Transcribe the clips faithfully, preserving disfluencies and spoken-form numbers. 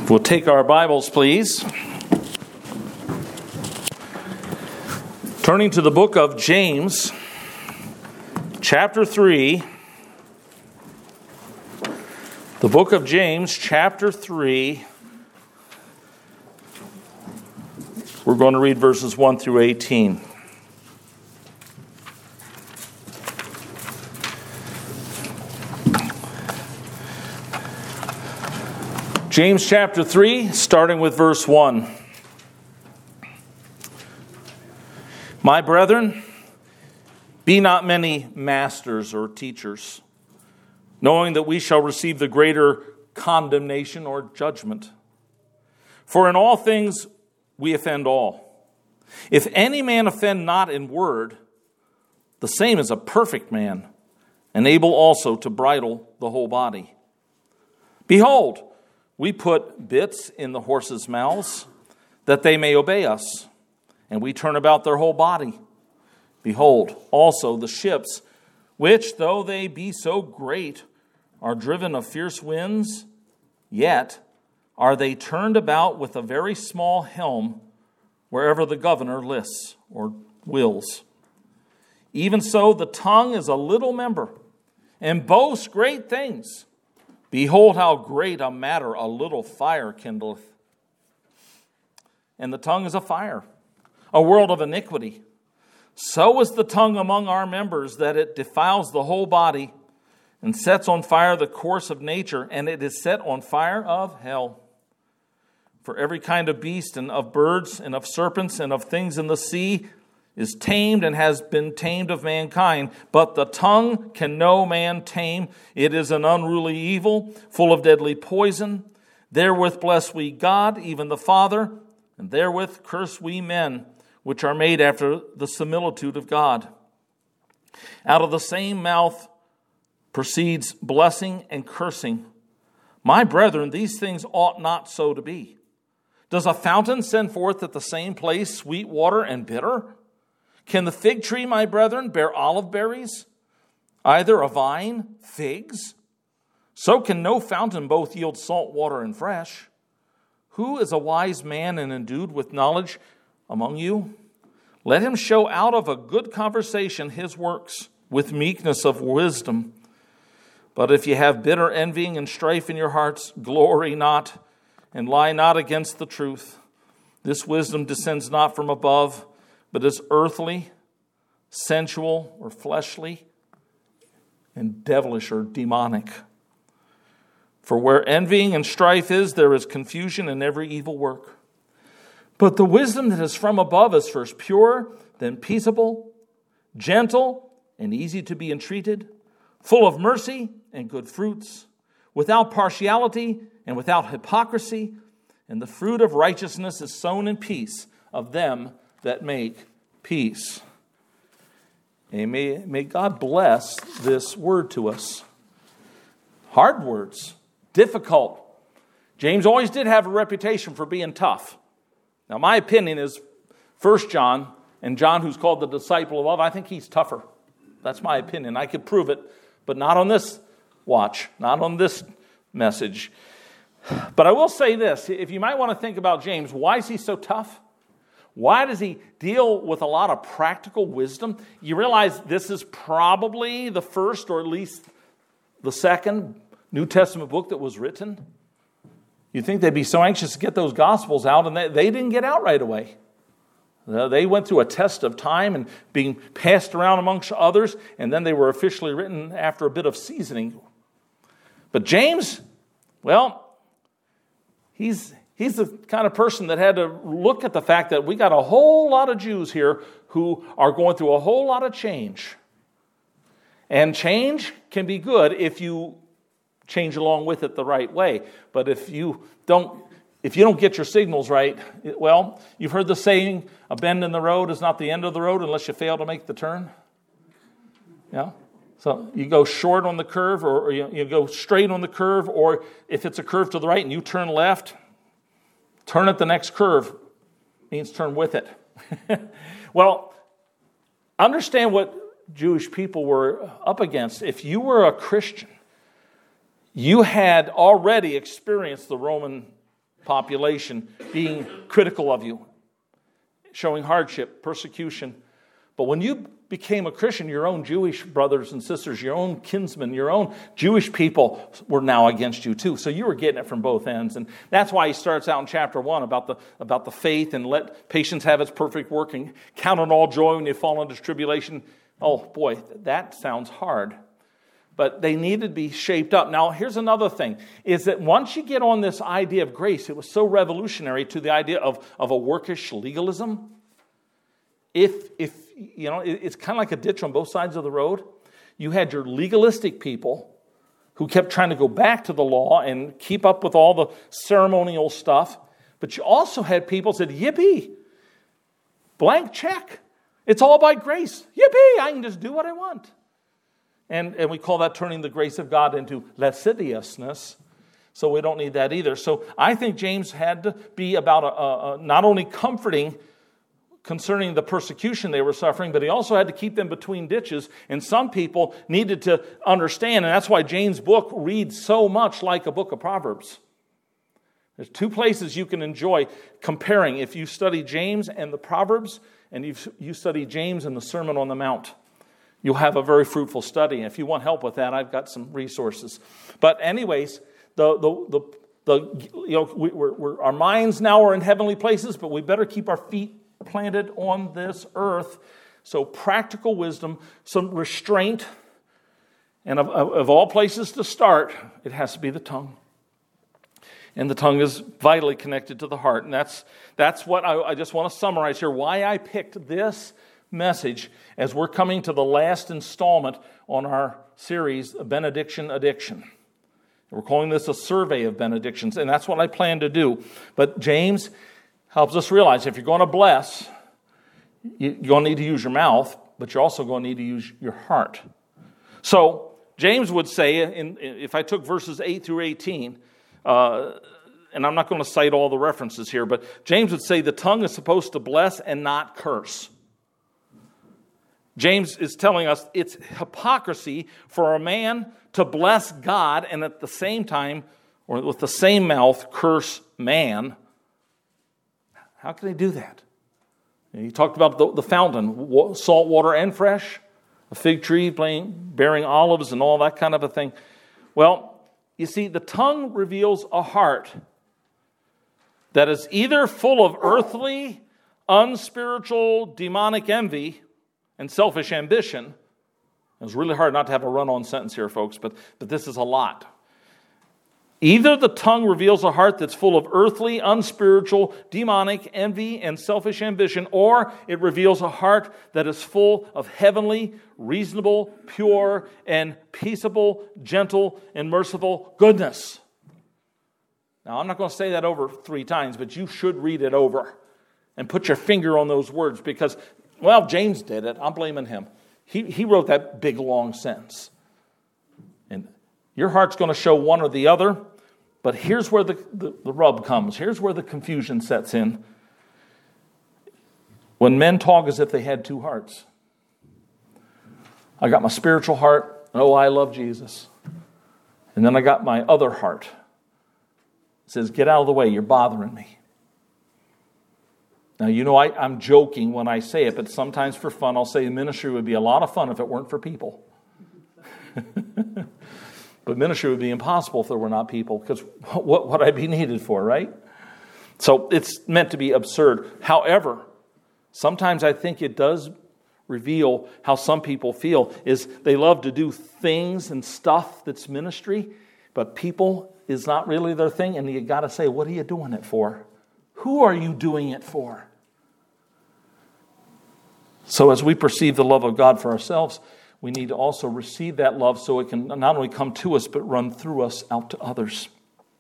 We'll take our Bibles, please. Turning to the book of James, chapter three. The book of James, chapter three. We're going to read verses one through eighteen. James chapter three, starting with verse one. My brethren, be not many masters or teachers, knowing that we shall receive the greater condemnation or judgment. For in all things we offend all. If any man offend not in word, the same is a perfect man, and able also to bridle the whole body. Behold, we put bits in the horses' mouths, that they may obey us, and we turn about their whole body. Behold, also the ships, which, though they be so great, are driven of fierce winds, yet are they turned about with a very small helm, wherever the governor lists or wills. Even so, the tongue is a little member, and boasts great things. Behold how great a matter a little fire kindleth. And the tongue is a fire, a world of iniquity. So is the tongue among our members, that it defiles the whole body, and sets on fire the course of nature, and it is set on fire of hell. For every kind of beast, and of birds, and of serpents, and of things in the sea, is tamed and has been tamed of mankind, but the tongue can no man tame. It is an unruly evil, full of deadly poison. Therewith bless we God, even the Father, and therewith curse we men, which are made after the similitude of God. Out of the same mouth proceeds blessing and cursing. My brethren, these things ought not so to be. Does a fountain send forth at the same place sweet water and bitter? Can the fig tree, my brethren, bear olive berries? Either a vine, figs? So can no fountain both yield salt water and fresh. Who is a wise man and endued with knowledge among you? Let him show out of a good conversation his works with meekness of wisdom. But if you have bitter envying and strife in your hearts, glory not and lie not against the truth. This wisdom descends not from above, but is earthly, sensual, or fleshly, and devilish or demonic. For where envying and strife is, there is confusion in every evil work. But the wisdom that is from above is first pure, then peaceable, gentle, and easy to be entreated, full of mercy and good fruits, without partiality and without hypocrisy, and the fruit of righteousness is sown in peace of them that make peace. And may, may God bless this word to us. Hard words, difficult. James always did have a reputation for being tough. Now, my opinion is First John, and John, who's called the disciple of love, I think he's tougher. That's my opinion. I could prove it, but not on this watch, not on this message. But I will say this, if you might want to think about James, why is he so tough? Why does he deal with a lot of practical wisdom? You realize this is probably the first, or at least the second, New Testament book that was written. You'd think they'd be so anxious to get those Gospels out, and they, they didn't get out right away. Uh, they went through a test of time and being passed around amongst others, and then they were officially written after a bit of seasoning. But James, well, he's... He's the kind of person that had to look at the fact that we got a whole lot of Jews here who are going through a whole lot of change. And change can be good if you change along with it the right way. But if you don't, if you don't get your signals right, well, you've heard the saying, a bend in the road is not the end of the road unless you fail to make the turn. Yeah. So you go short on the curve, or, or you, you go straight on the curve, or if it's a curve to the right and you turn left, turn at the next curve means turn with it. Well, understand what Jewish people were up against. If you were a Christian, you had already experienced the Roman population being critical of you, showing hardship, persecution. But when you became a Christian, your own Jewish brothers and sisters, your own kinsmen, your own Jewish people were now against you too. So you were getting it from both ends. And that's why he starts out in chapter one about the about the faith and let patience have its perfect work and count it all joy when you fall into tribulation. Oh boy, that sounds hard. But they needed to be shaped up. Now, here's another thing, is that once you get on this idea of grace, it was so revolutionary to the idea of, of a workish legalism. If, if you know, it, it's kind of like a ditch on both sides of the road. You had your legalistic people who kept trying to go back to the law and keep up with all the ceremonial stuff. But you also had people who said, yippee, blank check. It's all by grace. Yippee, I can just do what I want. And, and we call that turning the grace of God into lasciviousness. So we don't need that either. So I think James had to be about a, a, a, not only comforting concerning the persecution they were suffering, but he also had to keep them between ditches. And some people needed to understand, and that's why James' book reads so much like a book of Proverbs. There's two places you can enjoy comparing. If you study James and the Proverbs, and you you study James and the Sermon on the Mount, you'll have a very fruitful study. And if you want help with that, I've got some resources. But anyways, the the the, the you know we, we're, we're, our minds now are in heavenly places, but we better keep our feet planted on this earth. So practical wisdom, some restraint, and of, of, of all places to start, it has to be the tongue. And the tongue is vitally connected to the heart. And that's that's what I, I just want to summarize here, why I picked this message as we're coming to the last installment on our series, Benediction Addiction. We're calling this a survey of benedictions, and that's what I plan to do. But James helps us realize if you're going to bless, you're going to need to use your mouth, but you're also going to need to use your heart. So James would say, in, if I took verses eight through eighteen, uh, and I'm not going to cite all the references here, but James would say the tongue is supposed to bless and not curse. James is telling us it's hypocrisy for a man to bless God and at the same time, or with the same mouth, curse man. How can he do that? He talked about the, the fountain, salt water and fresh, a fig tree bearing olives and all that kind of a thing. Well, you see, the tongue reveals a heart that is either full of earthly, unspiritual, demonic envy and selfish ambition. It's really hard not to have a run-on sentence here, folks, but, but this is a lot. Either the tongue reveals a heart that's full of earthly, unspiritual, demonic envy and selfish ambition, or it reveals a heart that is full of heavenly, reasonable, pure, and peaceable, gentle, and merciful goodness. Now, I'm not going to say that over three times, but you should read it over and put your finger on those words because, well, James did it. I'm blaming him. He, he wrote that big, long sentence. And your heart's going to show one or the other, but here's where the, the, the rub comes. Here's where the confusion sets in. When men talk as if they had two hearts. I got my spiritual heart, oh, I love Jesus. And then I got my other heart. It says, get out of the way, you're bothering me. Now, you know, I, I'm joking when I say it, but sometimes for fun, I'll say ministry would be a lot of fun if it weren't for people. But ministry would be impossible if there were not people, because what would I be needed for, right? So it's meant to be absurd. However, sometimes I think it does reveal how some people feel, is they love to do things and stuff that's ministry, but people is not really their thing, and you got to say, what are you doing it for? Who are you doing it for? So as we perceive the love of God for ourselves, we need to also receive that love so it can not only come to us, but run through us out to others.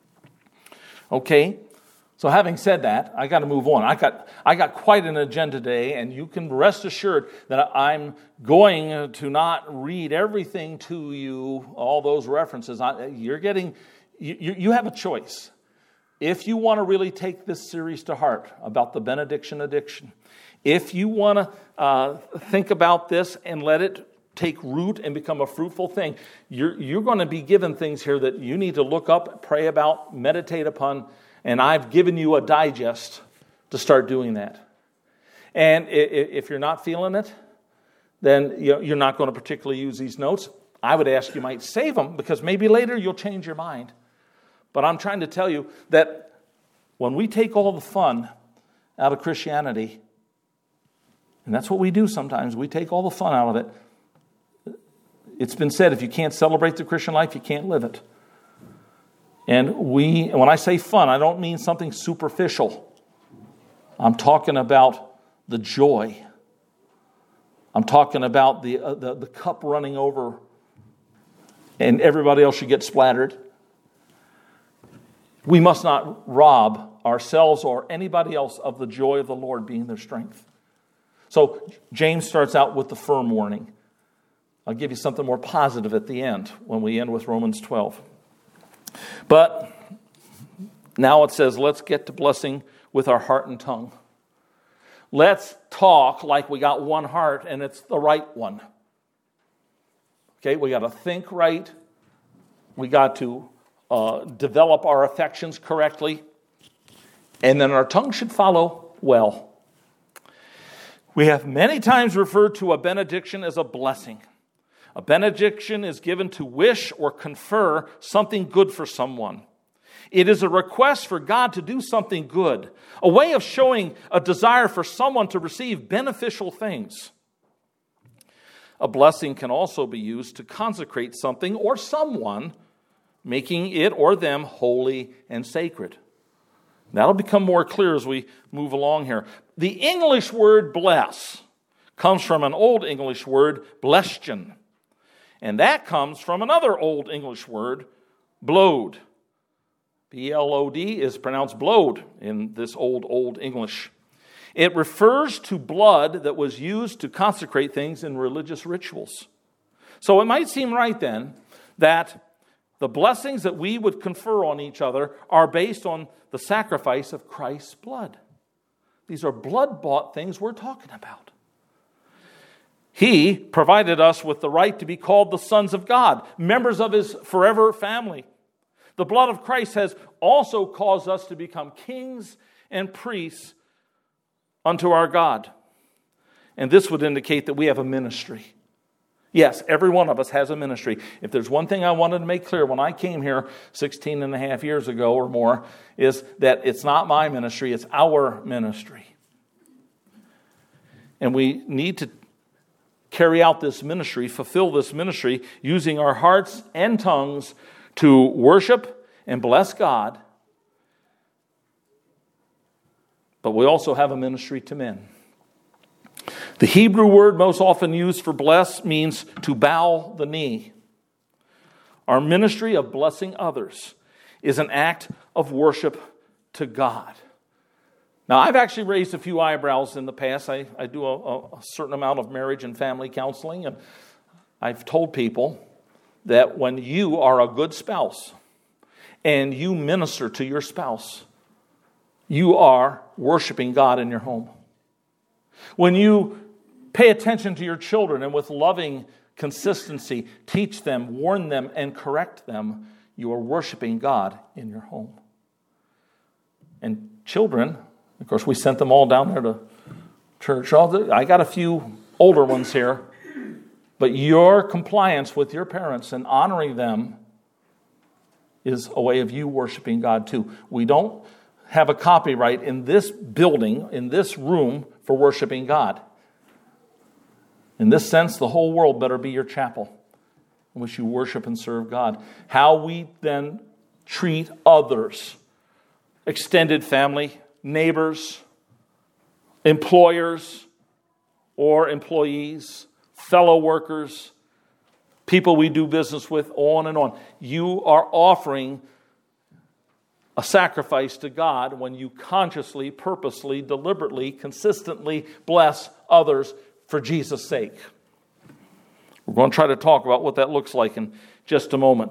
Okay, so having said that, I got to move on. I got I got quite an agenda today, and you can rest assured that I'm going to not read everything to you, all those references. I, you're getting, you, you have a choice. If you want to really take this series to heart about the benediction addiction, if you want to uh, think about this and let it take root and become a fruitful thing, you're, you're going to be given things here that you need to look up, pray about, meditate upon, And I've given you a digest to start doing that. And if you're not feeling it, then you're not going to particularly use these notes. I would ask you might save them, because maybe later you'll change your mind. But I'm trying to tell you that when we take all the fun out of Christianity, and that's what we do sometimes, we take all the fun out of it. It's been said, if you can't celebrate the Christian life, you can't live it. And we, when I say fun, I don't mean something superficial. I'm talking about the joy. I'm talking about the, uh, the, the cup running over and everybody else should get splattered. We must not rob ourselves or anybody else of the joy of the Lord being their strength. So James starts out with the firm warning. I'll give you something more positive at the end when we end with Romans twelve. But now it says, let's get to blessing with our heart and tongue. Let's talk like we got one heart and it's the right one. Okay, we got to think right. We got to uh, develop our affections correctly. And then our tongue should follow well. We have many times referred to a benediction as a blessing. A benediction is given to wish or confer something good for someone. It is a request for God to do something good, a way of showing a desire for someone to receive beneficial things. A blessing can also be used to consecrate something or someone, making it or them holy and sacred. That'll become more clear as we move along here. The English word bless comes from an Old English word, blestion. And that comes from another Old English word, blowed. B L O D is pronounced blowed in this old, Old English. It refers to blood that was used to consecrate things in religious rituals. So it might seem right then that the blessings that we would confer on each other are based on the sacrifice of Christ's blood. These are blood-bought things we're talking about. He provided us with the right to be called the sons of God, members of His forever family. The blood of Christ has also caused us to become kings and priests unto our God. And this would indicate that we have a ministry. Yes, every one of us has a ministry. If there's one thing I wanted to make clear when I came here sixteen and a half years ago or more, is that it's not my ministry, it's our ministry. And we need to carry out this ministry, fulfill this ministry, using our hearts and tongues to worship and bless God. But we also have a ministry to men. The Hebrew word most often used for bless means to bow the knee. Our ministry of blessing others is an act of worship to God. Now, I've actually raised a few eyebrows in the past. I, I do a, a certain amount of marriage and family counseling, and I've told people that when you are a good spouse and you minister to your spouse, you are worshiping God in your home. When you pay attention to your children and with loving consistency teach them, warn them, and correct them, you are worshiping God in your home. And children, of course, we sent them all down there to church. I got a few older ones here. But your compliance with your parents and honoring them is a way of you worshiping God too. We don't have a copyright in this building, in this room, for worshiping God. In this sense, the whole world better be your chapel in which you worship and serve God. How we then treat others, extended family, neighbors, employers or employees, fellow workers, people we do business with, on and on. You are offering a sacrifice to God when you consciously, purposely, deliberately, consistently bless others for Jesus' sake. We're going to try to talk about what that looks like in just a moment.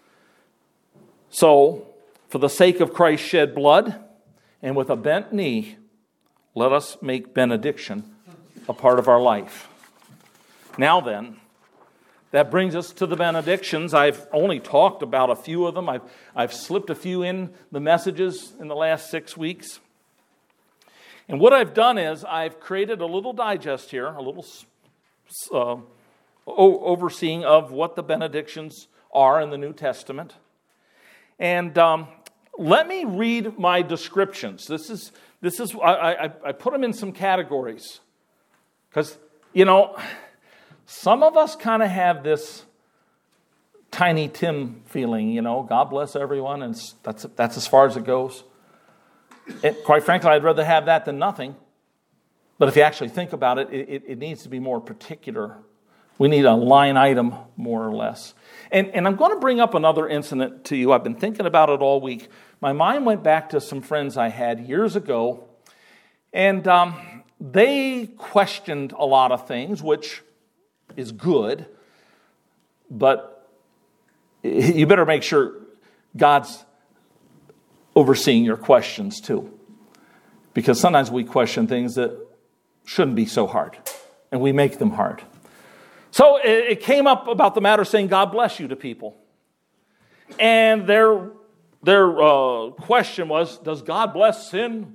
So, for the sake of Christ's shed blood, and with a bent knee, let us make benediction a part of our life. Now then, that brings us to the benedictions. I've only talked about a few of them. I've, I've slipped a few in the messages in the last six weeks. And what I've done is I've created a little digest here, a little uh, overseeing of what the benedictions are in the New Testament. And um, let me read my descriptions. This is, this is I, I, I put them in some categories. Because, you know, some of us kind of have this Tiny Tim feeling, you know, God bless everyone, and that's that's as far as it goes. And quite frankly, I'd rather have that than nothing. But if you actually think about it, it, it needs to be more particular. We need a line item, more or less. And, and I'm going to bring up another incident to you. I've been thinking about it all week. My mind went back to some friends I had years ago, and um, they questioned a lot of things, which is good, but you better make sure God's overseeing your questions too. Because sometimes we question things that shouldn't be so hard, and we make them hard. So it came up about the matter saying, God bless you to people. And their, their uh, question was, does God bless sin?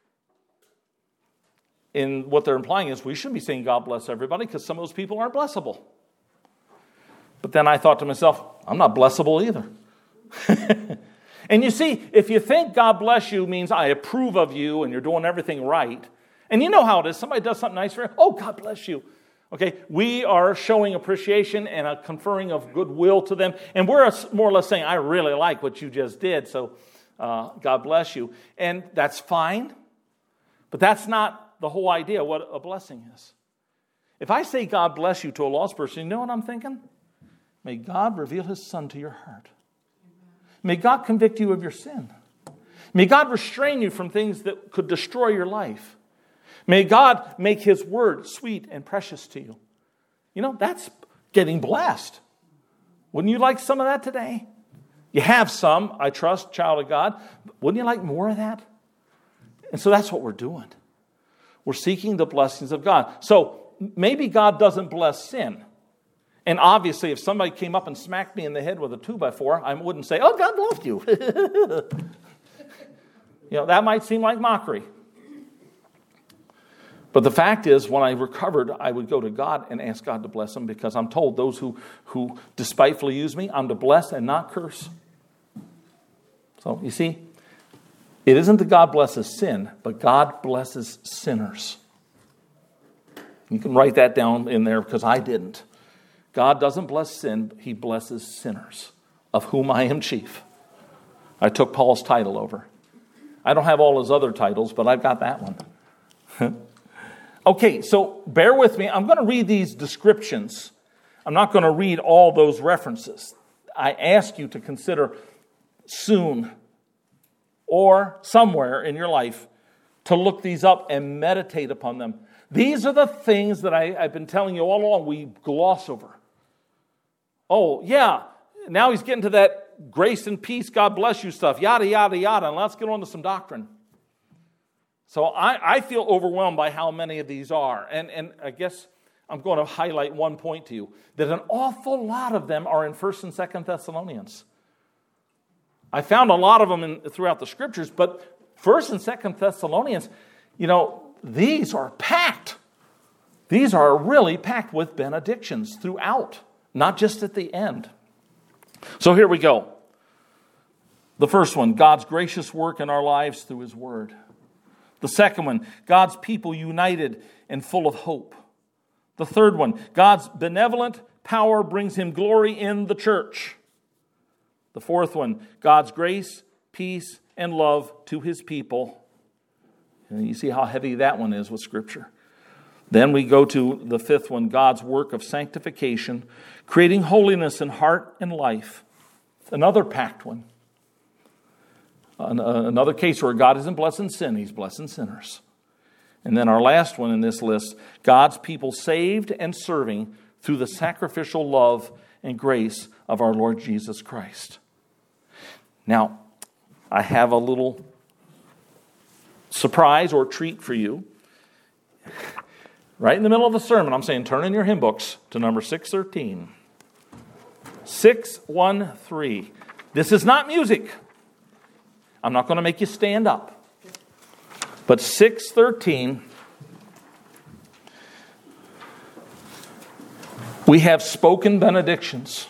And what they're implying is we shouldn't be saying God bless everybody because some of those people aren't blessable. But then I thought to myself, I'm not blessable either. And you see, if you think God bless you means I approve of you and you're doing everything right, and you know how it is, somebody does something nice for you, oh, God bless you. Okay, we are showing appreciation and a conferring of goodwill to them. And we're more or less saying, I really like what you just did, so uh, God bless you. And that's fine, but that's not the whole idea of what a blessing is. If I say God bless you to a lost person, you know what I'm thinking? May God reveal his Son to your heart. May God convict you of your sin. May God restrain you from things that could destroy your life. May God make his word sweet and precious to you. You know, that's getting blessed. Wouldn't you like some of that today? You have some, I trust, child of God. Wouldn't you like more of that? And so that's what we're doing. We're seeking the blessings of God. So maybe God doesn't bless sin. And obviously, if somebody came up and smacked me in the head with a two by four, I wouldn't say, oh, God loved you. You know, that might seem like mockery. But the fact is, when I recovered, I would go to God and ask God to bless them because I'm told those who, who despitefully use me, I'm to bless and not curse. So, you see, it isn't that God blesses sin, but God blesses sinners. You can write that down in there because I didn't. God doesn't bless sin, he blesses sinners, of whom I am chief. I took Paul's title over. I don't have all his other titles, but I've got that one. Okay, so bear with me. I'm going to read these descriptions. I'm not going to read all those references. I ask you to consider soon or somewhere in your life to look these up and meditate upon them. These are the things that I, I've been telling you all along we gloss over. Oh, yeah, now he's getting to that grace and peace, God bless you stuff, yada, yada, yada, and let's get on to some doctrine. So I, I feel overwhelmed by how many of these are. And, and I guess I'm going to highlight one point to you, that an awful lot of them are in First and Second Thessalonians. I found a lot of them in, throughout the Scriptures, but First and Second Thessalonians, you know, these are packed. These are really packed with benedictions throughout, not just at the end. So here we go. The first one, God's gracious work in our lives through his word. The second one, God's people united and full of hope. The third one, God's benevolent power brings him glory in the church. The fourth one, God's grace, peace, and love to his people. And you see how heavy that one is with Scripture. Then we go to the fifth one, God's work of sanctification, creating holiness in heart and life. Another packed one. Another case where God isn't blessing sin, he's blessing sinners. And then our last one in this list, God's people saved and serving through the sacrificial love and grace of our Lord Jesus Christ. Now, I have a little surprise or treat for you. Right in the middle of the sermon, I'm saying turn in your hymn books to number six thirteen. six one three. This is not music. I'm not going to make you stand up. But six thirteen, we have spoken benedictions.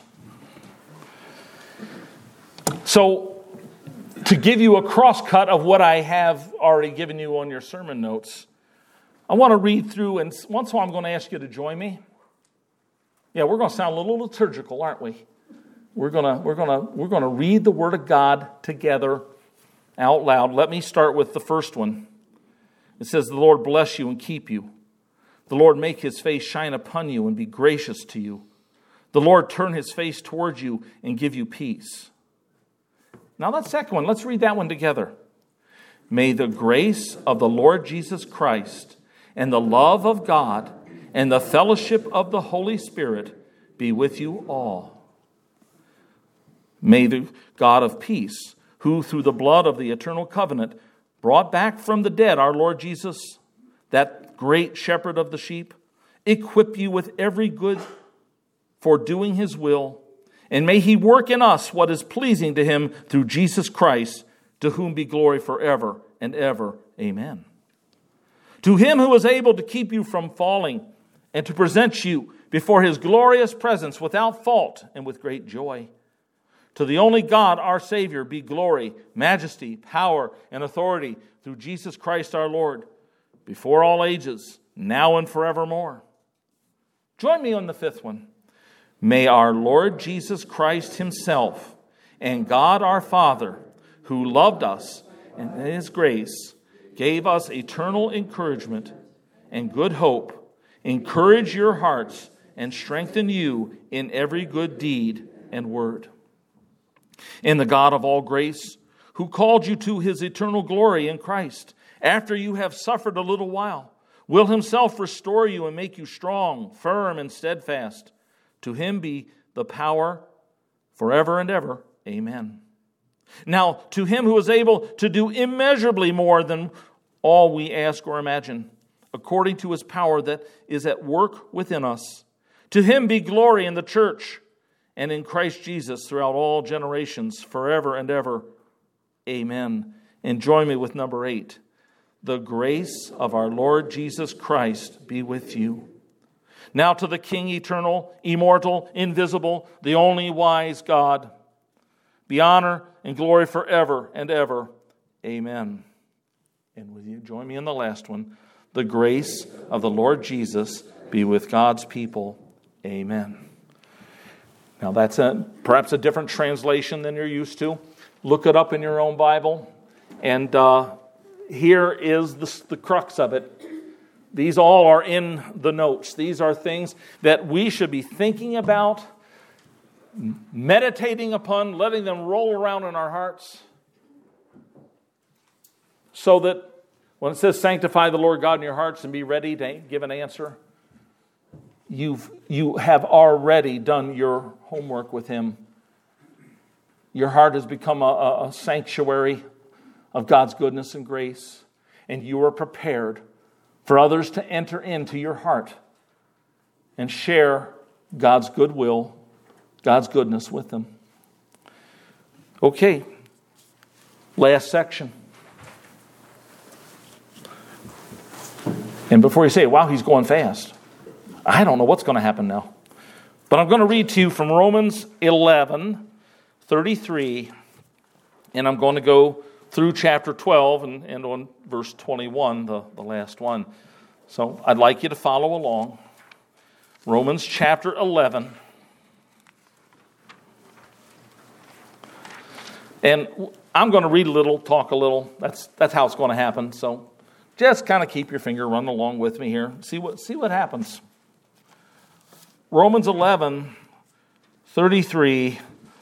So, to give you a cross-cut of what I have already given you on your sermon notes, I want to read through, and once in a while I'm going to ask you to join me. Yeah, we're going to sound a little liturgical, aren't we? We're going to we're going to we're going to read the Word of God together out loud. Let me start with the first one. It says, "The Lord bless you and keep you. The Lord make His face shine upon you and be gracious to you. The Lord turn His face towards you and give you peace." Now that second one, let's read that one together. "May the grace of the Lord Jesus Christ and the love of God and the fellowship of the Holy Spirit be with you all. May the God of peace, who through the blood of the eternal covenant brought back from the dead our Lord Jesus, that great shepherd of the sheep, equip you with every good for doing His will, and may He work in us what is pleasing to Him through Jesus Christ, to whom be glory forever and ever. Amen. To Him who is able to keep you from falling and to present you before His glorious presence without fault and with great joy. To the only God, our Savior, be glory, majesty, power, and authority through Jesus Christ our Lord, before all ages, now and forevermore." Join me on the fifth one. "May our Lord Jesus Christ Himself and God our Father, who loved us and in His grace gave us eternal encouragement and good hope, encourage your hearts and strengthen you in every good deed and word. And the God of all grace, who called you to His eternal glory in Christ, after you have suffered a little while, will Himself restore you and make you strong, firm, and steadfast. To Him be the power forever and ever. Amen. Now, to Him who is able to do immeasurably more than all we ask or imagine, according to His power that is at work within us, to Him be glory in the church and in Christ Jesus throughout all generations, forever and ever. Amen. And join me with number eight. The grace of our Lord Jesus Christ be with you. Now to the King eternal, immortal, invisible, the only wise God, be honor and glory forever and ever. Amen. And with you, join me in the last one. The grace of the Lord Jesus be with God's people. Amen. Now that's a, perhaps a different translation than you're used to. Look it up in your own Bible. And uh, here is the, the crux of it. These all are in the notes. These are things that we should be thinking about, meditating upon, letting them roll around in our hearts, so that when it says sanctify the Lord God in your hearts and be ready to give an answer, You've, you have already done your homework with Him. Your heart has become a, a sanctuary of God's goodness and grace, and you are prepared for others to enter into your heart and share God's goodwill, God's goodness with them. Okay, last section. And before you say, wow, he's going fast, I don't know what's going to happen now. But I'm going to read to you from Romans eleven thirty-three, and I'm going to go through chapter twelve and, and on verse twenty-one, the, the last one. So I'd like you to follow along. Romans chapter eleven. And I'm going to read a little, talk a little. That's that's how it's going to happen. So just kind of keep your finger running along with me here. See what see what happens. Romans eleven thirty-three.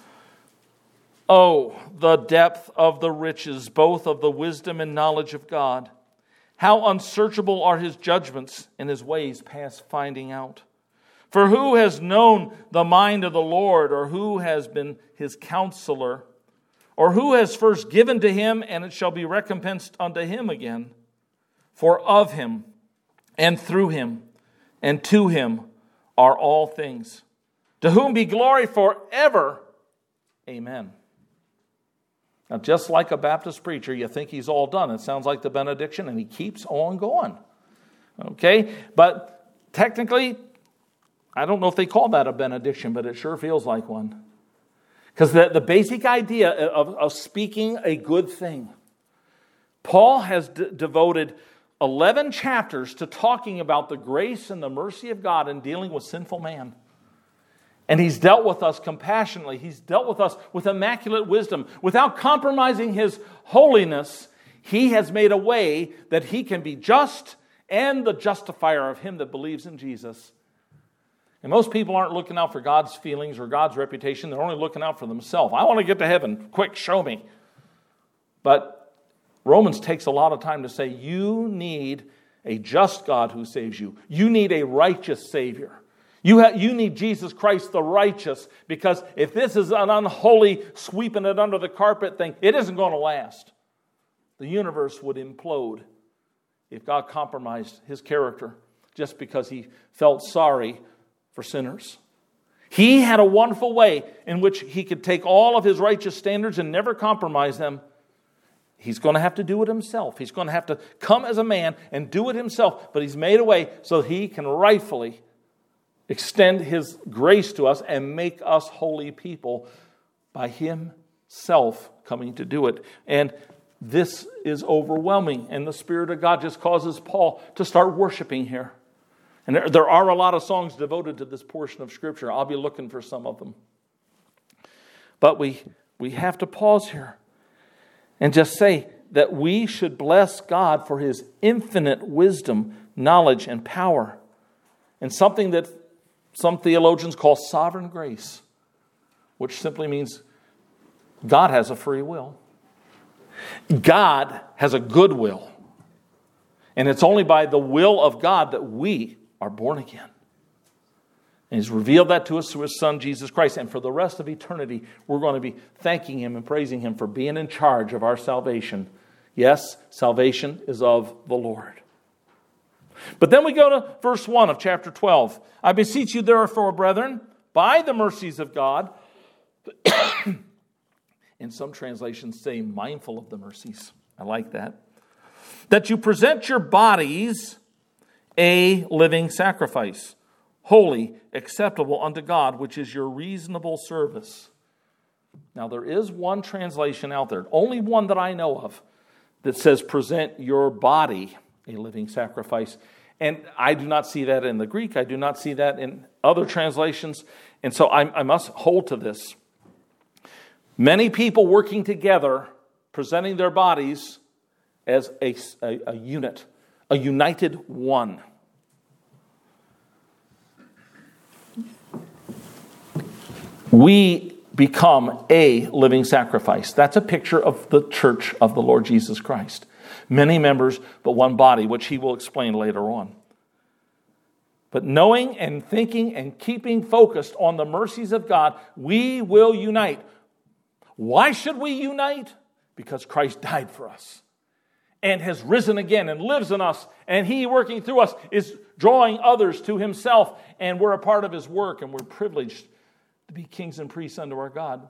Oh, the depth of the riches, both of the wisdom and knowledge of God. How unsearchable are His judgments and His ways past finding out. For who has known the mind of the Lord, or who has been His counselor? Or who has first given to Him, and it shall be recompensed unto Him again? For of Him, and through Him, and to Him are all things. to whom be glory forever. Amen. Now, just like a Baptist preacher, you think he's all done. It sounds like the benediction, and he keeps on going. Okay? But technically, I don't know if they call that a benediction, but it sure feels like one. Because the, the basic idea of, of speaking a good thing, Paul has d- devoted eleven chapters to talking about the grace and the mercy of God in dealing with sinful man. And he's dealt with us compassionately. He's dealt with us with immaculate wisdom. Without compromising his holiness, he has made a way that he can be just and the justifier of him that believes in Jesus. And most people aren't looking out for God's feelings or God's reputation. They're only looking out for themselves. I want to get to heaven. Quick, show me. But Romans takes a lot of time to say, you need a just God who saves you. You need a righteous Savior. You, ha- you need Jesus Christ the righteous, because if this is an unholy, sweeping it under the carpet thing, it isn't going to last. The universe would implode if God compromised his character just because he felt sorry for sinners. He had a wonderful way in which he could take all of his righteous standards and never compromise them. He's going to have to do it himself. He's going to have to come as a man and do it himself. But he's made a way so that he can rightfully extend his grace to us and make us holy people by himself coming to do it. And this is overwhelming. And the Spirit of God just causes Paul to start worshiping here. And there, there are a lot of songs devoted to this portion of Scripture. I'll be looking for some of them. But we, we have to pause here and just say that we should bless God for his infinite wisdom, knowledge, and power. And something that some theologians call sovereign grace, which simply means God has a free will. God has a good will. And it's only by the will of God that we are born again. And he's revealed that to us through his Son, Jesus Christ. And for the rest of eternity, we're going to be thanking him and praising him for being in charge of our salvation. Yes, salvation is of the Lord. But then we go to verse one of chapter twelve. I beseech you therefore, brethren, by the mercies of God. And some translations say mindful of the mercies. I like that. That you present your bodies a living sacrifice, holy, acceptable unto God, which is your reasonable service. Now there is one translation out there, only one that I know of, that says present your body a living sacrifice. And I do not see that in the Greek. I do not see that in other translations. And so I, I must hold to this. Many people working together, presenting their bodies as a, a, a unit, a united one. We become a living sacrifice. That's a picture of the church of the Lord Jesus Christ. Many members, but one body, which he will explain later on. But knowing and thinking and keeping focused on the mercies of God, we will unite. Why should we unite? Because Christ died for us and has risen again and lives in us. And he, working through us, is drawing others to himself. And we're a part of his work, and we're privileged to be kings and priests unto our God.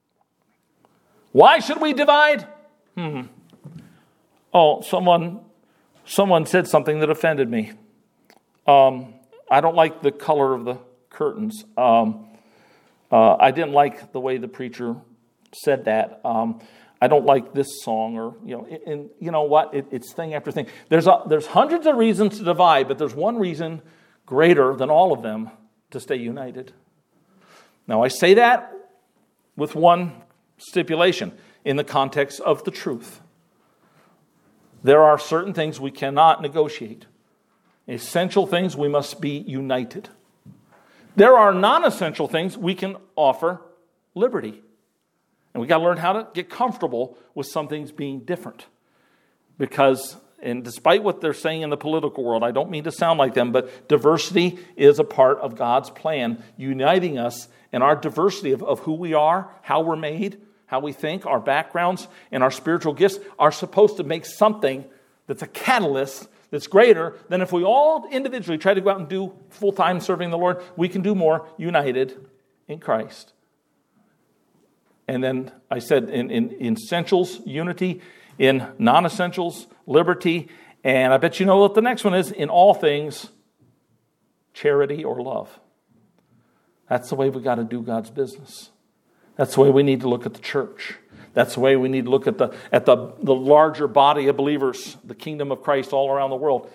Why should we divide? Hmm. Oh, someone, someone said something that offended me. Um, I don't like the color of the curtains. Um, uh, I didn't like the way the preacher said that. Um, I don't like this song, or you know, and, and you know what? It, it's thing after thing. There's a, there's hundreds of reasons to divide, but there's one reason greater than all of them to stay united. Now, I say that with one stipulation, in the context of the truth. There are certain things we cannot negotiate. Essential things we must be united. There are non-essential things we can offer liberty. And we got to learn how to get comfortable with some things being different. Because, and despite what they're saying in the political world, I don't mean to sound like them, but diversity is a part of God's plan, uniting us, and our diversity of, of who we are, how we're made, how we think, our backgrounds, and our spiritual gifts are supposed to make something that's a catalyst that's greater than if we all individually try to go out and do full-time serving the Lord. We can do more united in Christ. And then I said in, in, in essentials, unity, in non-essentials, liberty, and I bet you know what the next one is, in all things, charity or love. That's the way we got to do God's business. That's the way we need to look at the church. That's the way we need to look at the at the, the larger body of believers, the kingdom of Christ all around the world.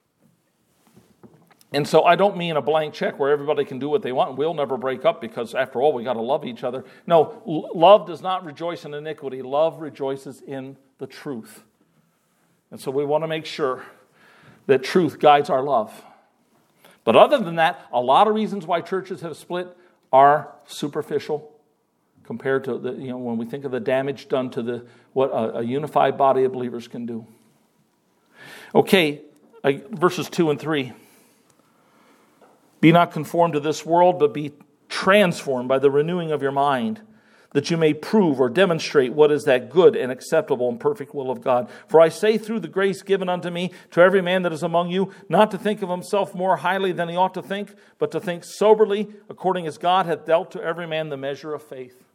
And so I don't mean a blank check where everybody can do what they want and we'll never break up because after all we got to love each other. No, l- love does not rejoice in iniquity. Love rejoices in the truth. And so we want to make sure that truth guides our love. But other than that, a lot of reasons why churches have split are superficial compared to the, you know, when we think of the damage done to the what a, a unified body of believers can do. Okay, uh, verses two and three. Be not conformed to this world, but be transformed by the renewing of your mind, that you may prove or demonstrate what is that good and acceptable and perfect will of God. For I say through the grace given unto me to every man that is among you, not to think of himself more highly than he ought to think, but to think soberly, according as God hath dealt to every man the measure of faith.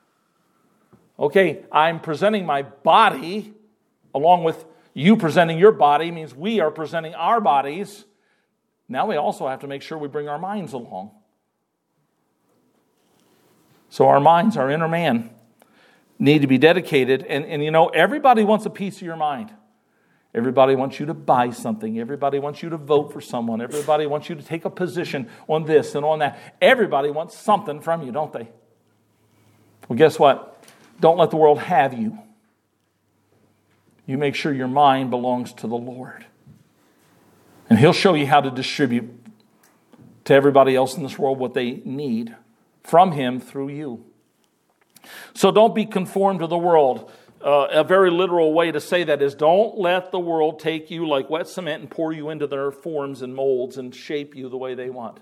Okay, I'm presenting my body, along with you presenting your body, means we are presenting our bodies. Now we also have to make sure we bring our minds along. So our minds, our inner man, need to be dedicated. And, and you know, everybody wants a piece of your mind. Everybody wants you to buy something. Everybody wants you to vote for someone. Everybody wants you to take a position on this and on that. Everybody wants something from you, don't they? Well, guess what? Don't let the world have you. You make sure your mind belongs to the Lord. And He'll show you how to distribute to everybody else in this world what they need from Him through you. So don't be conformed to the world. Uh, a very literal way to say that is don't let the world take you like wet cement and pour you into their forms and molds and shape you the way they want.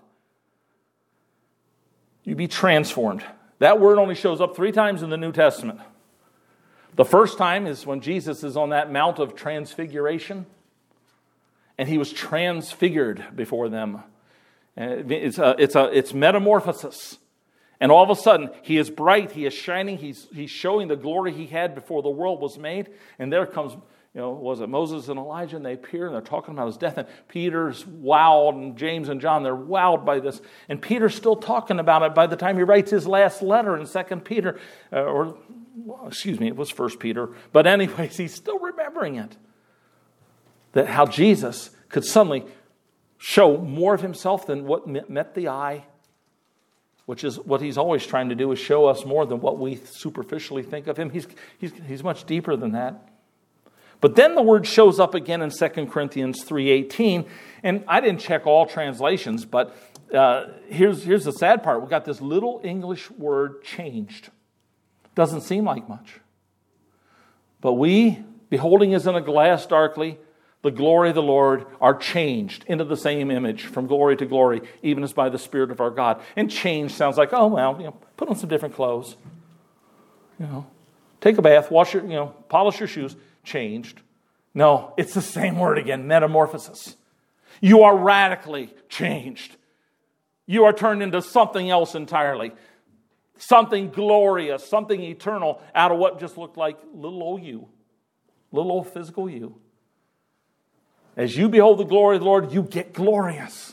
You be transformed. That word only shows up three times in the New Testament. The first time is when Jesus is on that Mount of Transfiguration. And He was transfigured before them. It's a, it's a, it's metamorphosis. And all of a sudden, He is bright, He is shining, He's, he's showing the glory He had before the world was made. And there comes, you know, was it Moses and Elijah? And they appear and they're talking about His death. And Peter's wowed, and James and John, they're wowed by this. And Peter's still talking about it by the time he writes his last letter in Second Peter. Uh, or, well, excuse me, it was First Peter. But anyways, he's still remembering it. That how Jesus could suddenly show more of Himself than what met the eye, which is what He's always trying to do, is show us more than what we superficially think of Him. He's, he's, he's much deeper than that. But then the word shows up again in Second Corinthians three eighteen, and I didn't check all translations, but uh, here's, here's the sad part. We've got this little English word, changed. Doesn't seem like much. But we, beholding as in a glass darkly, the glory of the Lord, are changed into the same image from glory to glory, even as by the Spirit of our God. And change sounds like, oh, well, you know, put on some different clothes. You know, take a bath, wash your, you know, polish your shoes. Changed. No, it's the same word again, metamorphosis. You are radically changed. You are turned into something else entirely. Something glorious, something eternal out of what just looked like little old you. Little old physical you. As you behold the glory of the Lord, you get glorious.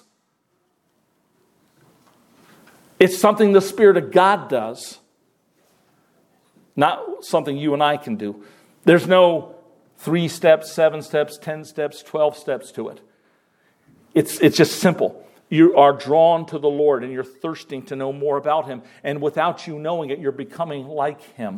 It's something the Spirit of God does, not something you and I can do. There's no three steps, seven steps, ten steps, twelve steps to it. It's, it's just simple. You are drawn to the Lord and you're thirsting to know more about Him. And without you knowing it, you're becoming like Him.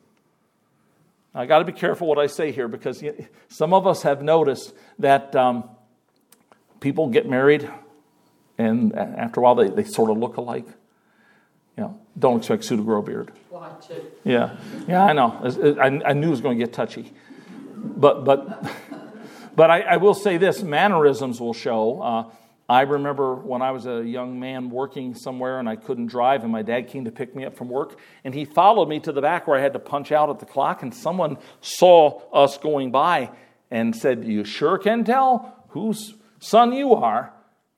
I got to be careful what I say here, because some of us have noticed that um, people get married and after a while they, they sort of look alike. You know, don't expect Sue to grow a beard. Watch it. Yeah, yeah, I know. I, I knew it was going to get touchy. But but but I, I will say this, mannerisms will show. Uh, I remember when I was a young man working somewhere and I couldn't drive, and my dad came to pick me up from work, and he followed me to the back where I had to punch out at the clock, and someone saw us going by and said, "You sure can tell whose son you are."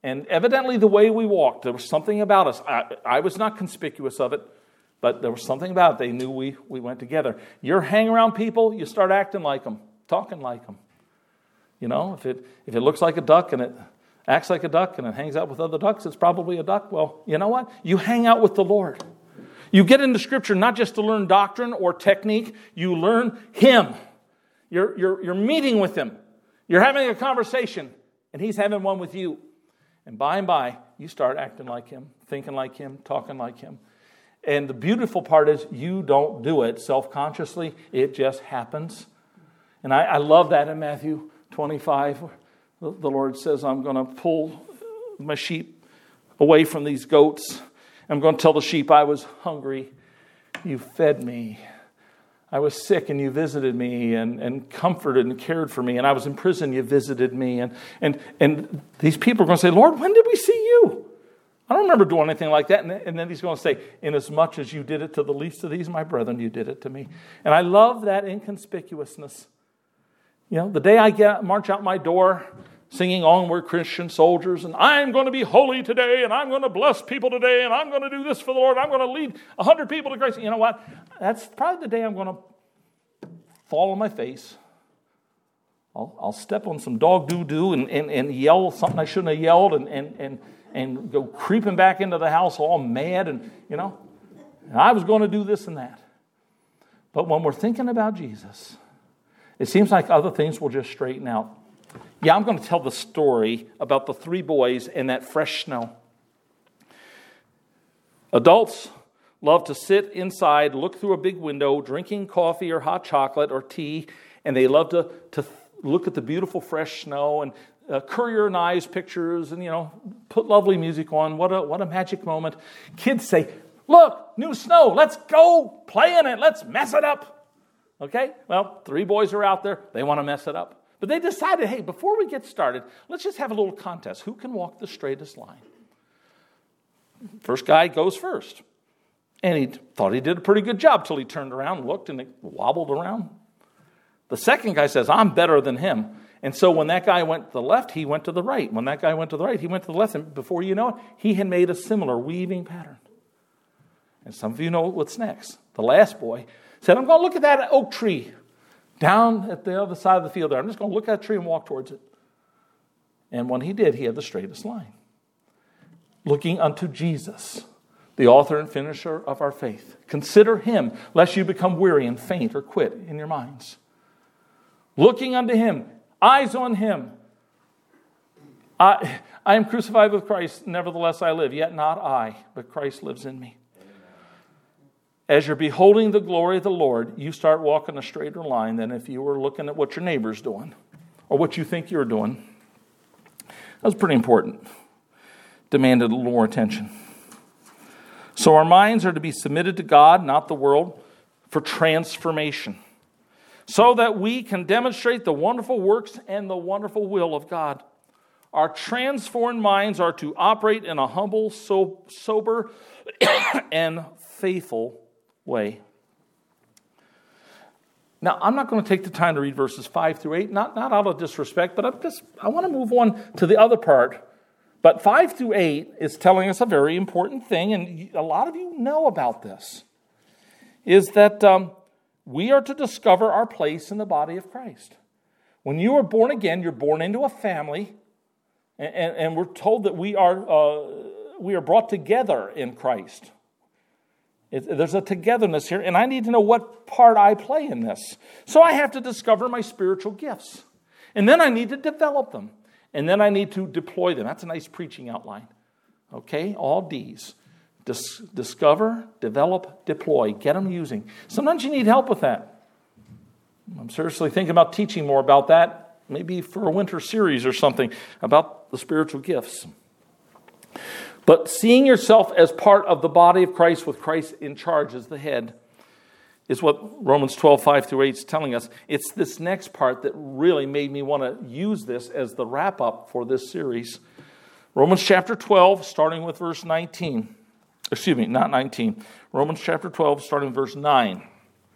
And evidently the way we walked, there was something about us. I, I was not conspicuous of it, but there was something about it. They knew we, we went together. You're hanging around people, you start acting like them, talking like them. You know, if it if it looks like a duck and it acts like a duck and it hangs out with other ducks, it's probably a duck. Well, you know what? You hang out with the Lord. You get into Scripture not just to learn doctrine or technique. You learn Him. You're, you're, you're meeting with Him. You're having a conversation, and He's having one with you. And by and by, you start acting like Him, thinking like Him, talking like Him. And the beautiful part is you don't do it self-consciously. It just happens. And I, I love that in Matthew twenty-five. The Lord says, I'm going to pull my sheep away from these goats. I'm going to tell the sheep I was hungry. You fed me. I was sick and you visited me and, and comforted and cared for me. And I was in prison, you visited me. And, and, and these people are going to say, Lord, when did we see you? I don't remember doing anything like that. And, and then He's going to say, inasmuch as you did it to the least of these, my brethren, you did it to me. And I love that inconspicuousness. You know, the day I get march out my door singing Onward Christian Soldiers, and I'm going to be holy today, and I'm going to bless people today, and I'm going to do this for the Lord, I'm going to lead a hundred people to Christ. You know what? That's probably the day I'm going to fall on my face. I'll, I'll step on some dog doo-doo and, and, and yell something I shouldn't have yelled and, and, and, and go creeping back into the house all mad, and, you know, and I was going to do this and that. But when we're thinking about Jesus, it seems like other things will just straighten out. Yeah, I'm going to tell the story about the three boys and that fresh snow. Adults love to sit inside, look through a big window, drinking coffee or hot chocolate or tea, and they love to, to look at the beautiful fresh snow and uh, Currier and Ives pictures and, you know, put lovely music on. What a, what a magic moment. Kids say, look, new snow, let's go play in it, let's mess it up. Okay, well, three boys are out there, they want to mess it up. But they decided, hey, before we get started, let's just have a little contest. Who can walk the straightest line? First guy goes first. And he thought he did a pretty good job till he turned around, looked, and it wobbled around. The second guy says, I'm better than him. And so when that guy went to the left, he went to the right. When that guy went to the right, he went to the left. And before you know it, he had made a similar weaving pattern. And some of you know what's next. The last boy said, I'm going to look at that oak tree down at the other side of the field there. I'm just going to look at that tree and walk towards it. And when he did, he had the straightest line. Looking unto Jesus, the author and finisher of our faith. Consider Him, lest you become weary and faint or quit in your minds. Looking unto Him, eyes on Him. I, I am crucified with Christ, nevertheless I live, yet not I, but Christ lives in me. As you're beholding the glory of the Lord, you start walking a straighter line than if you were looking at what your neighbor's doing or what you think you're doing. That was pretty important. Demanded a little more attention. So our minds are to be submitted to God, not the world, for transformation, so that we can demonstrate the wonderful works and the wonderful will of God. Our transformed minds are to operate in a humble, so, sober, and faithful way. Now, I'm not going to take the time to read verses five through eight, not, not out of disrespect, but I'm just, I want to move on to the other part. But five through eight is telling us a very important thing, and a lot of you know about this, is that um, we are to discover our place in the body of Christ. When you are born again, you're born into a family, and, and, and we're told that we are uh, we are brought together in Christ. It, there's a togetherness here, and I need to know what part I play in this. So I have to discover my spiritual gifts, and then I need to develop them, and then I need to deploy them. That's a nice preaching outline. Okay, all D's. Dis- discover, develop, deploy. Get them using. Sometimes you need help with that. I'm seriously thinking about teaching more about that, maybe for a winter series or something, about the spiritual gifts. But seeing yourself as part of the body of Christ with Christ in charge as the head is what Romans twelve, five through eight is telling us. It's this next part that really made me want to use this as the wrap-up for this series. Romans chapter twelve, starting with verse nineteen. Excuse me, not nineteen. Romans chapter twelve, starting with verse nine.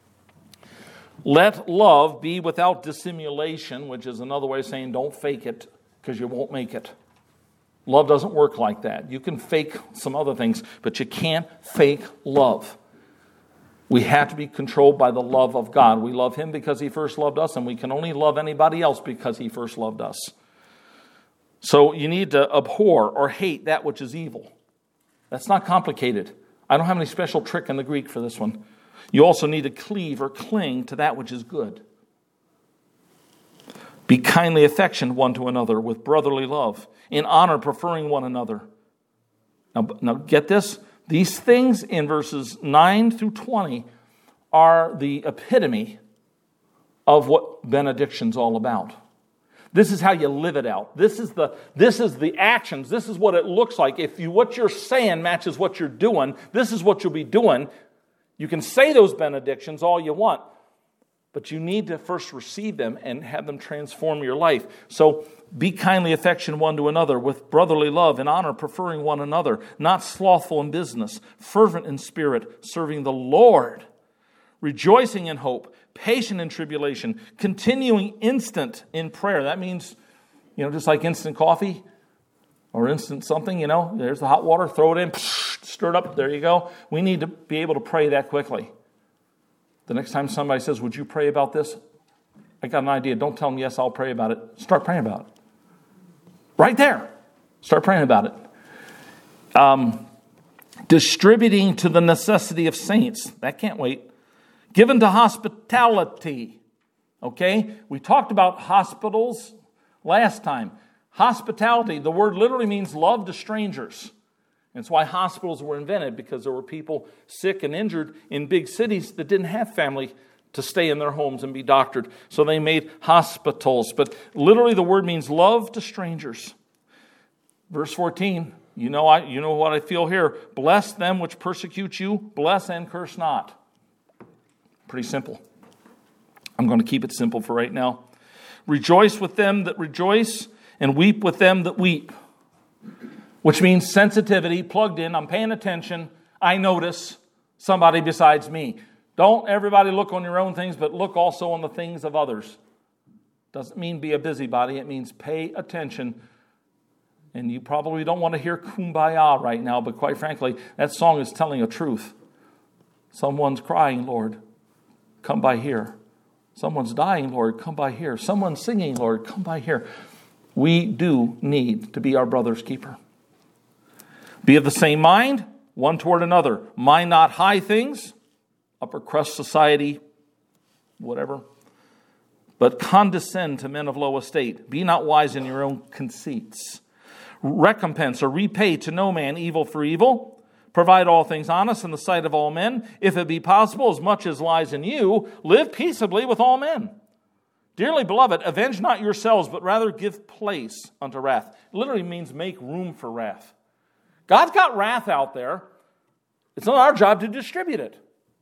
Let love be without dissimulation, which is another way of saying don't fake it, because you won't make it. Love doesn't work like that. You can fake some other things, but you can't fake love. We have to be controlled by the love of God. We love Him because He first loved us, and we can only love anybody else because He first loved us. So you need to abhor or hate that which is evil. That's not complicated. I don't have any special trick in the Greek for this one. You also need to cleave or cling to that which is good. Be kindly affectioned one to another with brotherly love, in honor preferring one another. Now, now get this. These things in verses nine through twenty are the epitome of what benediction's all about. This is how you live it out. This is the this is the actions. This is what it looks like. If you what you're saying matches what you're doing, this is what you'll be doing. You can say those benedictions all you want, but you need to first receive them and have them transform your life. So be kindly affectioned one to another with brotherly love and honor, preferring one another, not slothful in business, fervent in spirit, serving the Lord, rejoicing in hope, patient in tribulation, continuing instant in prayer. That means, you know, just like instant coffee or instant something, you know, there's the hot water, throw it in, stir it up, there you go. We need to be able to pray that quickly. The next time somebody says, would you pray about this? I got an idea. Don't tell them, yes, I'll pray about it. Start praying about it. Right there. Start praying about it. Um, distributing to the necessity of saints. That can't wait. Given to hospitality. Okay? We talked about hospitals last time. Hospitality, the word literally means love to strangers. That's why hospitals were invented, because there were people sick and injured in big cities that didn't have family to stay in their homes and be doctored. So they made hospitals. But literally the word means love to strangers. Verse fourteen, you know, I, you know what I feel here. Bless them which persecute you, bless and curse not. Pretty simple. I'm going to keep it simple for right now. Rejoice with them that rejoice, and weep with them that weep. Which means sensitivity, plugged in, I'm paying attention, I notice somebody besides me. Don't everybody look on your own things, but look also on the things of others. Doesn't mean be a busybody, it means pay attention. And you probably don't want to hear Kumbaya right now, but quite frankly, that song is telling a truth. Someone's crying, Lord, come by here. Someone's dying, Lord, come by here. Someone's singing, Lord, come by here. We do need to be our brother's keeper. Be of the same mind, one toward another. Mind not high things, upper crust society, whatever, but condescend to men of low estate. Be not wise in your own conceits. Recompense or repay to no man evil for evil. Provide all things honest in the sight of all men. If it be possible, as much as lies in you, live peaceably with all men. Dearly beloved, avenge not yourselves, but rather give place unto wrath. It literally means make room for wrath. God's got wrath out there. It's not our job to distribute it.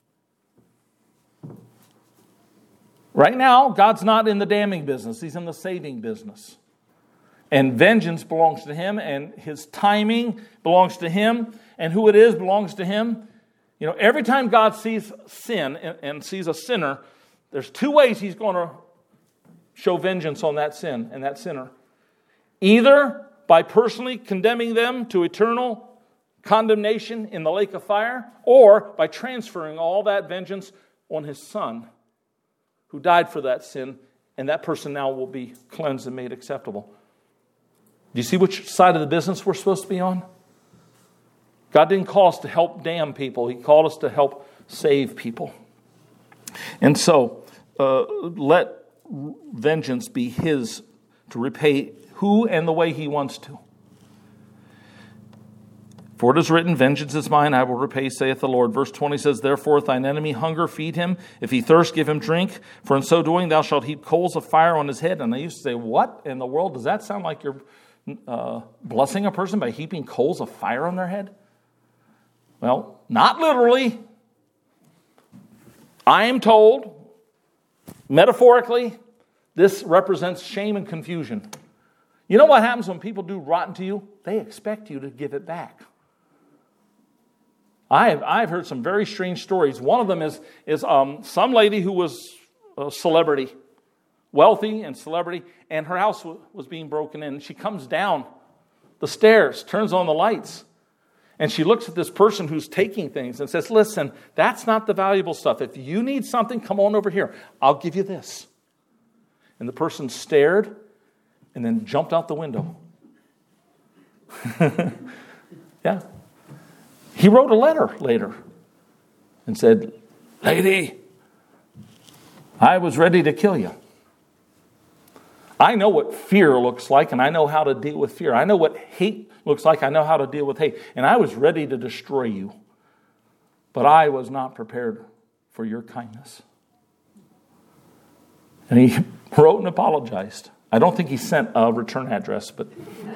Right now, God's not in the damning business. He's in the saving business. And vengeance belongs to Him, and His timing belongs to Him, and who it is belongs to Him. You know, every time God sees sin and, and sees a sinner, there's two ways He's going to show vengeance on that sin and that sinner. Either by personally condemning them to eternal condemnation in the lake of fire, or by transferring all that vengeance on His Son, who died for that sin, and that person now will be cleansed and made acceptable. Do you see which side of the business we're supposed to be on? God didn't call us to help damn people. He called us to help save people. And so, uh, let vengeance be His to repay who and the way He wants to. For it is written, vengeance is mine, I will repay, saith the Lord. Verse twenty says, therefore, if thine enemy hunger, feed him. If he thirst, give him drink. For in so doing, thou shalt heap coals of fire on his head. And I used to say, what in the world? Does that sound like you're uh, blessing a person by heaping coals of fire on their head? Well, not literally. I am told, metaphorically, this represents shame and confusion. You know what happens when people do rotten to you? They expect you to give it back. I have I've heard some very strange stories. One of them is, is um, some lady who was a celebrity, wealthy and celebrity, and her house w- was being broken in. She comes down the stairs, turns on the lights. And she looks at this person who's taking things and says, listen, that's not the valuable stuff. If you need something, come on over here. I'll give you this. And the person stared and then jumped out the window. Yeah. He wrote a letter later and said, lady, I was ready to kill you. I know what fear looks like, and I know how to deal with fear. I know what hate looks like. I know how to deal with hate. And I was ready to destroy you. But I was not prepared for your kindness. And he wrote and apologized. I don't think he sent a return address, but...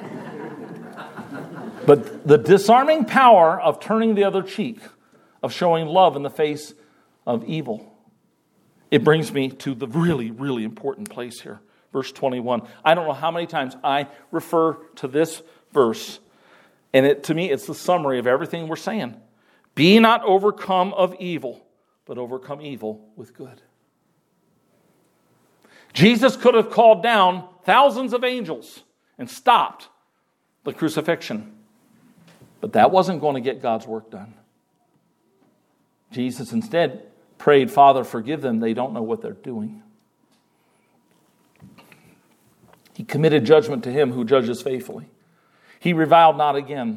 But the disarming power of turning the other cheek, of showing love in the face of evil, it brings me to the really, really important place here. Verse twenty-one. I don't know how many times I refer to this verse, and it to me, it's the summary of everything we're saying. Be not overcome of evil, but overcome evil with good. Jesus could have called down thousands of angels and stopped the crucifixion. But that wasn't going to get God's work done. Jesus instead prayed, Father, forgive them. They don't know what they're doing. He committed judgment to him who judges faithfully. He reviled not again.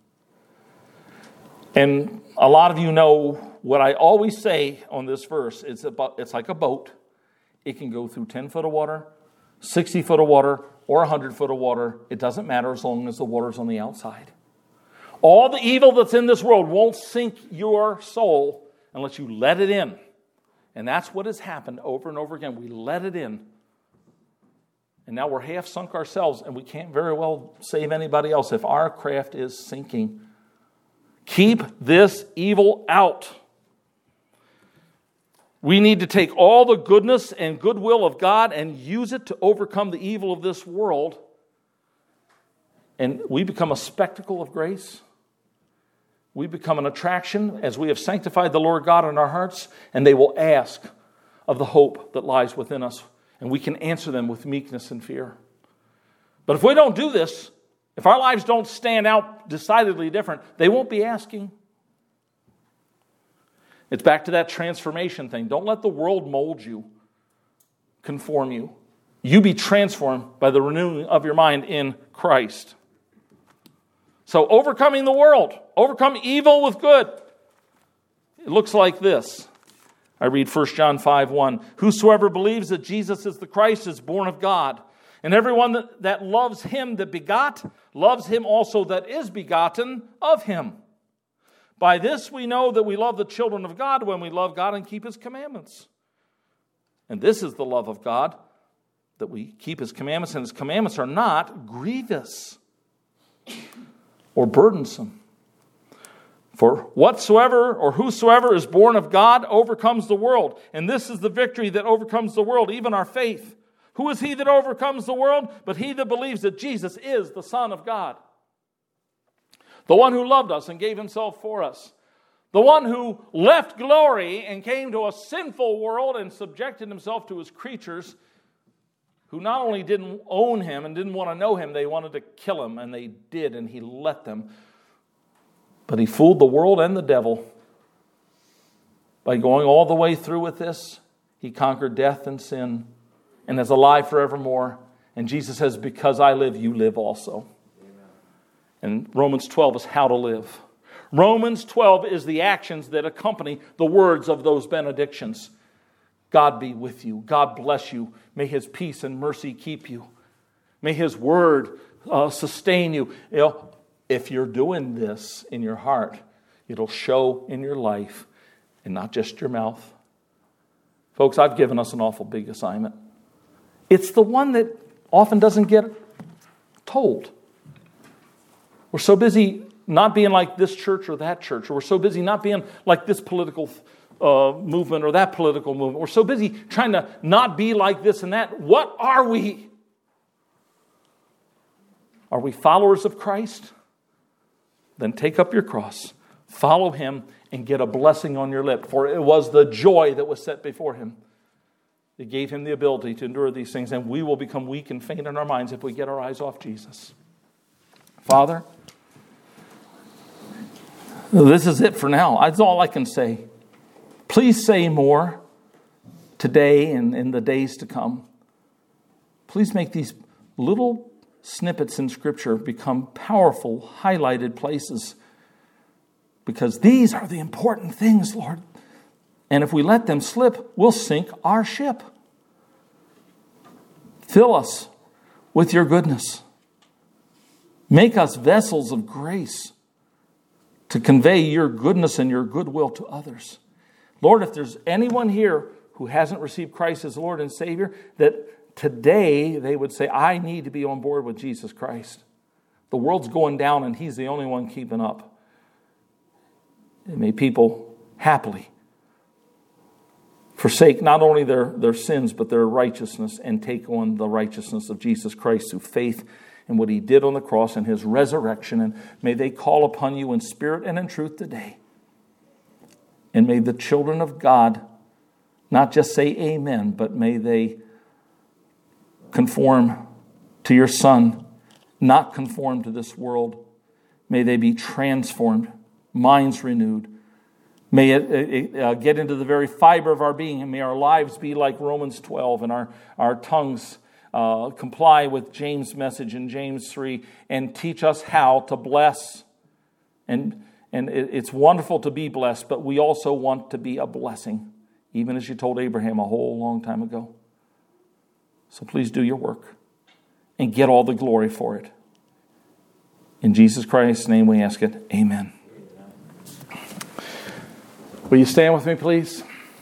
And a lot of you know what I always say on this verse. It's about, it's like a boat. It can go through ten foot of water, sixty foot of water, or one hundred foot of water. It doesn't matter as long as the water's on the outside. All the evil that's in this world won't sink your soul unless you let it in. And that's what has happened over and over again. We let it in. And now we're half sunk ourselves, and we can't very well save anybody else if our craft is sinking. Keep this evil out. We need to take all the goodness and goodwill of God and use it to overcome the evil of this world. And we become a spectacle of grace. We become an attraction as we have sanctified the Lord God in our hearts, and they will ask of the hope that lies within us, and we can answer them with meekness and fear. But if we don't do this, if our lives don't stand out decidedly different, they won't be asking. It's back to that transformation thing. Don't let the world mold you, conform you. You be transformed by the renewing of your mind in Christ. So overcoming the world, overcome evil with good. It looks like this. I read First John five one. Whosoever believes that Jesus is the Christ is born of God. And everyone that, that loves him that begot, loves him also that is begotten of him. By this we know that we love the children of God when we love God and keep his commandments. And this is the love of God, that we keep his commandments, and his commandments are not grievous or burdensome. For whatsoever or whosoever is born of God overcomes the world. And this is the victory that overcomes the world, even our faith. Who is he that overcomes the world? But he that believes that Jesus is the Son of God. The one who loved us and gave himself for us. The one who left glory and came to a sinful world and subjected himself to his creatures, who not only didn't own him and didn't want to know him, they wanted to kill him, and they did, and he let them. But he fooled the world and the devil. By going all the way through with this, he conquered death and sin and is alive forevermore. And Jesus says, because I live, you live also. Amen. And Romans twelve is how to live. Romans twelve is the actions that accompany the words of those benedictions. God be with you. God bless you. May his peace and mercy keep you. May his word uh, sustain you. You know, if you're doing this in your heart, it'll show in your life and not just your mouth. Folks, I've given us an awful big assignment. It's the one that often doesn't get told. We're so busy not being like this church or that church, or we're so busy not being like this political uh, movement or that political movement. We're so busy trying to not be like this and that. What are we? Are we followers of Christ? Then take up your cross, follow him, and get a blessing on your lip. For it was the joy that was set before him that gave him the ability to endure these things. And we will become weak and faint in our minds if we get our eyes off Jesus. Father, this is it for now. That's all I can say. Please say more today and in the days to come. Please make these little snippets in Scripture become powerful, highlighted places, because these are the important things, Lord. And if we let them slip, we'll sink our ship. Fill us with your goodness. Make us vessels of grace to convey your goodness and your goodwill to others. Lord, if there's anyone here who hasn't received Christ as Lord and Savior, that today they would say, I need to be on board with Jesus Christ. The world's going down and He's the only one keeping up. And may people happily forsake not only their, their sins, but their righteousness, and take on the righteousness of Jesus Christ through faith in what He did on the cross and His resurrection. And may they call upon you in spirit and in truth today. And may the children of God not just say amen, but may they conform to your Son, not conform to this world. May they be transformed, minds renewed. May it uh, get into the very fiber of our being, and may our lives be like Romans twelve, and our, our tongues uh, comply with James' message in James three, and teach us how to bless. And, and it, it's wonderful to be blessed, but we also want to be a blessing, even as you told Abraham a whole long time ago. So please do your work and get all the glory for it. In Jesus Christ's name we ask it. Amen. Will you stand with me, please?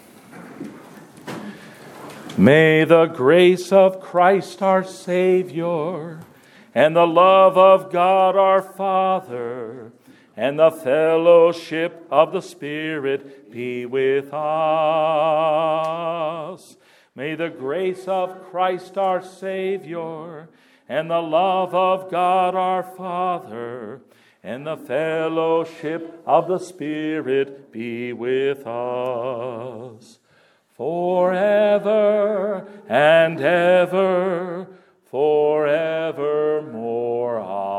May the grace of Christ our Savior, and the love of God our Father, and the fellowship of the Spirit be with us. May the grace of Christ our Savior, and the love of God our Father, and the fellowship of the Spirit be with us forever and ever, forevermore.